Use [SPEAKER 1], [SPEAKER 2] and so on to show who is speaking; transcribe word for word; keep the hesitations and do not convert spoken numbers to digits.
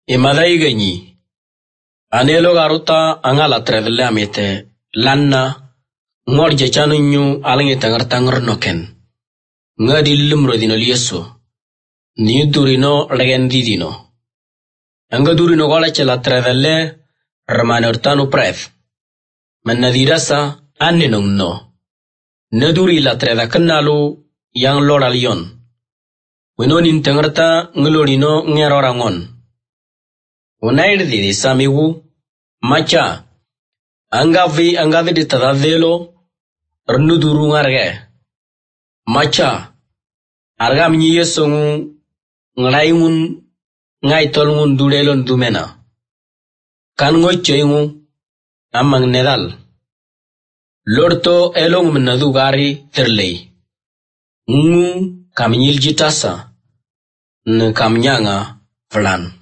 [SPEAKER 1] Imadai ganyi. Anelo garuta angala tredle amete lanna ngor jechanu nyu alangi tangar tangar noken. Ngadi limro dino lieso. Ni durino legendi dino. Anga durino gola chela tredle ramanortanu pref. Menadirasa anne no. Naduri la treda kenalu yang lora lion. Wenonin tangarta ngelorino ngerorangon. Unair di samiwu macha angavi angavi di tadavelo rnuduru ngarge macha arga mnyi yesongu nglaimun ngai tolngun dulelon dumena kan ngochoingu amang nedal lorto elong menadugari terlei ngu kamnyil jitasa n kamnyanga flan.